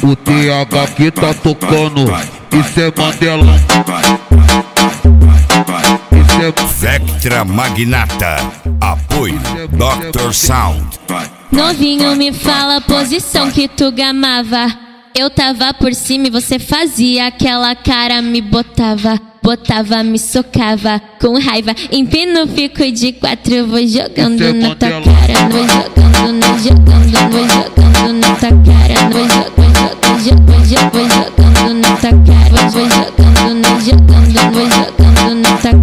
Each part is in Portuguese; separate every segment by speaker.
Speaker 1: O TH que tá tocando, isso é Mandelão.
Speaker 2: Vectra Magnata, apoio Dr. Sound.
Speaker 3: Novinho, me fala a posição que tu gamava. Eu tava por cima e você fazia aquela cara, me botava, me socava com raiva. Empino, fico de quatro, vou jogando na tua cara, vou jogando na tua cara, vou jogando na tua cara, vou jogando na tua cara, vou jogando na tua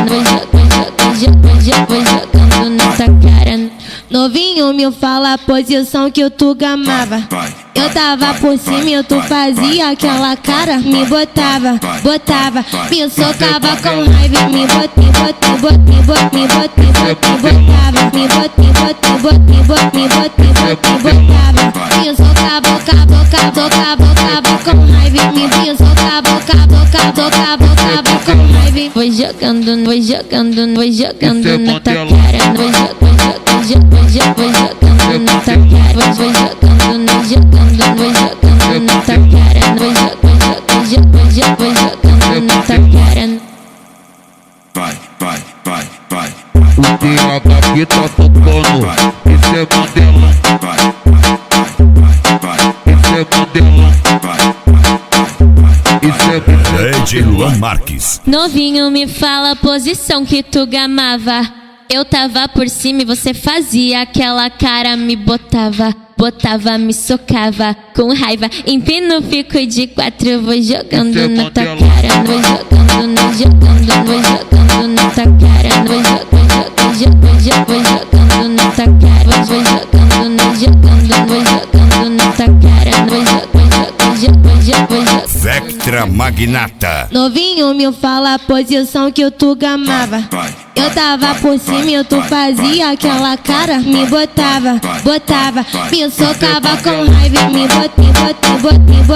Speaker 3: cara. Novinho, me fala a posição que tu gamava. Eu tava por cima e tu fazia aquela cara, me botava, me socava com raiva, me botava, me socava com raiva, me socava com raiva. Vou jogando na tua cara, vou jogando na tua cara, vou jogando na tua cara, vou jogando na tua cara.
Speaker 1: O TH que tá tocando, isso é Mandelão. Isso é Mandelão. Isso é
Speaker 2: Lady Luan Marques.
Speaker 3: Novinho, me fala a posição que tu gamava. Eu tava por cima e você fazia aquela cara, me botava, me socava com raiva. Empino, fico de quatro, vou jogando na tua cara, vou jogando na tua cara, vou jogando na tua cara, vou jogando na tua cara,
Speaker 2: Vectra Magnata.
Speaker 3: Novinho, me fala a posição que tu gamava. Eu tava por cima e tu fazia aquela cara, me botava, me socava com raiva, me botava,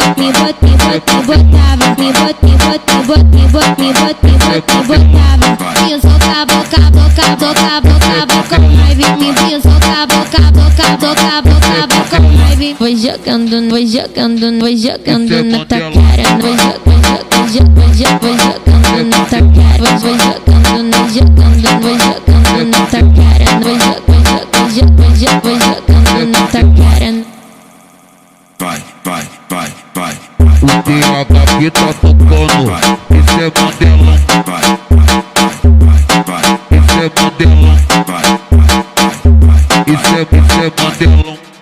Speaker 3: me socava com raiva, me socava com raiva. Vou jogando na tua cara, vou jogando na tua cara, vou jogando na tua cara, vou jogando na tua cara.
Speaker 1: o TH que tá tocando, isso é Mandelão. Isso é Mandelão. Isso é Mandelão.